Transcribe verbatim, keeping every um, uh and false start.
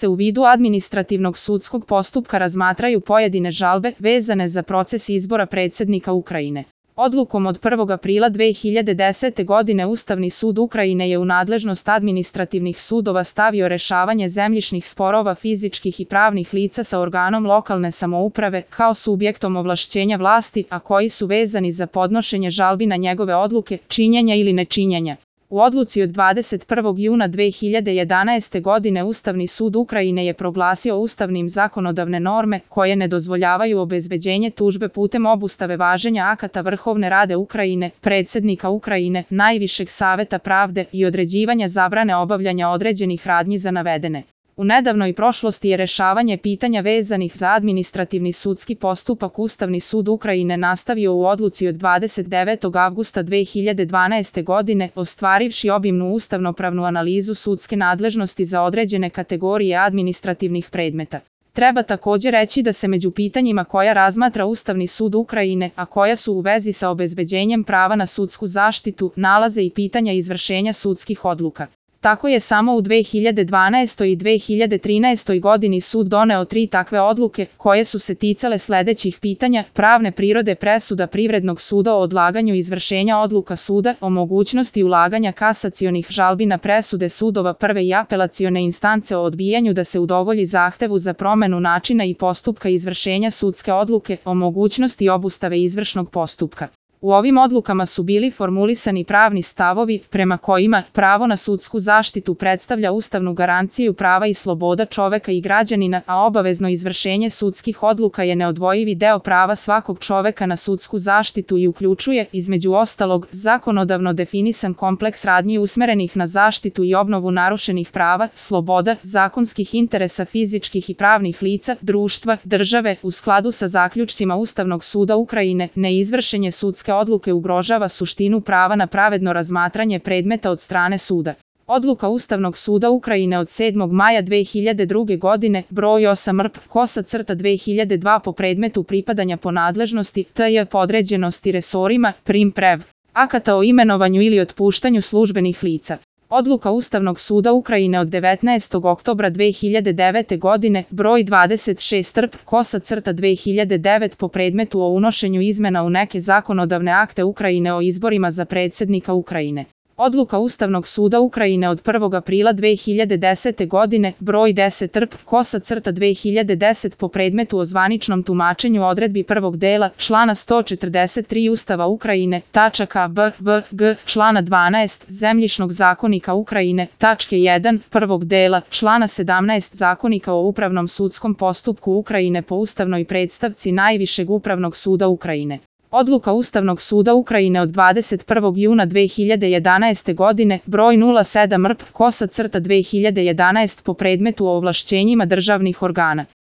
se u vidu administrativnog sudskog postupka razmatraju pojedine žalbe vezane za proces izbora predsjednika Ukrajine. Odlukom od prvog aprila dve hiljade desete. godine Ustavni sud Ukrajine je u nadležnost administrativnih sudova stavio rešavanje zemljišnih sporova fizičkih i pravnih lica sa organom lokalne samouprave kao subjektom ovlašćenja vlasti, a koji su vezani za podnošenje žalbi na njegove odluke, činjenja ili nečinjenja. U odluci od dvadeset prvog juna dve hiljade jedanaeste. godine Ustavni sud Ukrajine je proglasio ustavnim zakonodavne norme koje ne dozvoljavaju obezbeđenje tužbe putem obustave važenja akata Vrhovne Rade Ukrajine, predsjednika Ukrajine, Najvišeg saveta pravde i određivanja zabrane obavljanja određenih radnji za navedene. U nedavnoj prošlosti je rešavanje pitanja vezanih za administrativni sudski postupak Ustavni sud Ukrajine nastavio u odluci od dvadeset devetog avgusta dve hiljade dvanaeste. godine, ostvarivši obimnu ustavnopravnu analizu sudske nadležnosti za određene kategorije administrativnih predmeta. Treba također reći da se među pitanjima koja razmatra Ustavni sud Ukrajine, a koja su u vezi sa obezbeđenjem prava na sudsku zaštitu, nalaze i pitanja izvršenja sudskih odluka. Tako je samo u dve hiljade dvanaestoj. i dve hiljade trinaestoj. godini sud doneo tri takve odluke, koje su se ticale sledećih pitanja: pravne prirode presuda Privrednog suda o odlaganju izvršenja odluka suda, o mogućnosti ulaganja kasacionih žalbi na presude sudova prve i apelacione instance o odbijanju da se udovolji zahtevu za promenu načina i postupka izvršenja sudske odluke, o mogućnosti obustave izvršnog postupka. U ovim odlukama su bili formulisani pravni stavovi prema kojima pravo na sudsku zaštitu predstavlja ustavnu garanciju prava i sloboda čoveka i građanina, a obavezno izvršenje sudskih odluka je neodvojivi deo prava svakog čoveka na sudsku zaštitu i uključuje, između ostalog, zakonodavno definisan kompleks radnji usmerenih na zaštitu i obnovu narušenih prava, sloboda, zakonskih interesa fizičkih i pravnih lica, društva, države, u skladu sa zaključcima Ustavnog suda Ukrajine. Neizvršenje sudske odluke ugrožava suštinu prava na pravedno razmatranje predmeta od strane suda. Odluka Ustavnog suda Ukrajine od sedmog maja dve hiljade druge. godine, broj osam R P kosa crta dve hiljade dva po predmetu pripadanja po nadležnosti, tj. podređenosti resorima, prim prev. Akata o imenovanju ili otpuštanju službenih lica. Odluka Ustavnog suda Ukrajine od devetnaestog oktobra dve hiljade devete. godine, broj dvadeset šest R P kosa crta dve hiljade devet po predmetu o unošenju izmena u neke zakonodavne akte Ukrajine o izborima za predsjednika Ukrajine. Odluka Ustavnog suda Ukrajine od prvog aprila dve hiljade desete. godine, broj deset R P kosa crta dve hiljade deset po predmetu o zvaničnom tumačenju odredbi prvog dela člana sto četrdeset tri Ustava Ukrajine, tačaka B, V, G, člana dvanaest Zemljišnog zakonika Ukrajine, tačke jedan, prvog dela člana sedamnaest Zakonika o upravnom sudskom postupku Ukrajine po ustavnoj predstavci Najvišeg upravnog suda Ukrajine. Odluka Ustavnog suda Ukrajine od dvadeset prvog juna dve hiljade jedanaeste. godine, broj nula sedam R P kosa crta dve hiljade jedanaest po predmetu o ovlašćenjima državnih organa.